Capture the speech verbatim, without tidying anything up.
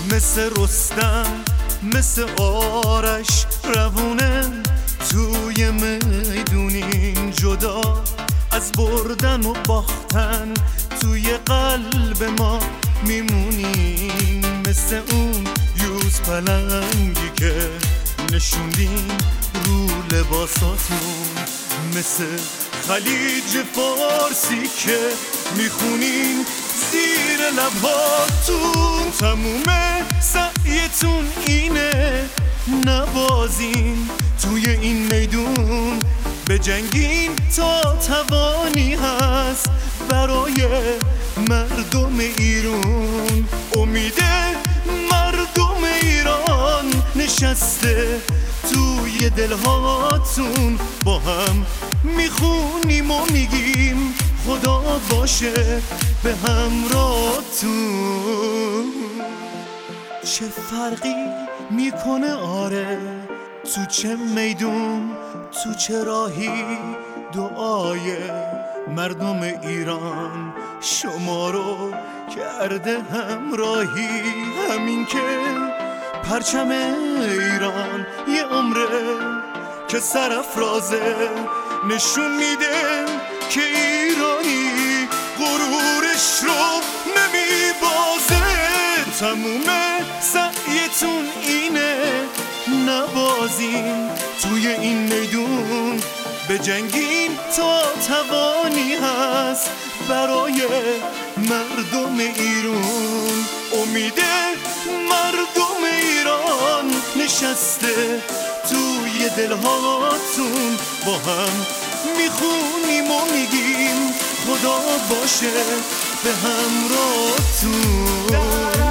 مثل رستم مثل آرش روونم توی میدونین جدا از بردن و باختن توی قلب ما میمونین مثل اون یوز پلنگی که نشوندین رو لباساتون مثل خلیج فارسی که میخونین زیر لبهاتون تموم سعیتون اینه نبازین توی این میدون بجنگین تا توانی هست برای مردم ایران امید مردم ایران نشسته توی دلهاتون با هم میخونیم و میگیم خدا باشه به همراهتون چه فرقی میکنه آره تو چه میدون تو چه راهی دعای مردم ایران شما رو کرده همراهی همین که پرچم ایران یه عمره که سرافرازه نشون میده که ایرانی غرورش رو نمیبازه تموم سعیتون اینه نبازین توی این میدون بجنگین تا توانی هست برای مردم ایران امید مردم ایران نشسته توی دلهاتون با هم میخونیم و میگیم خدا باشه به همراهتون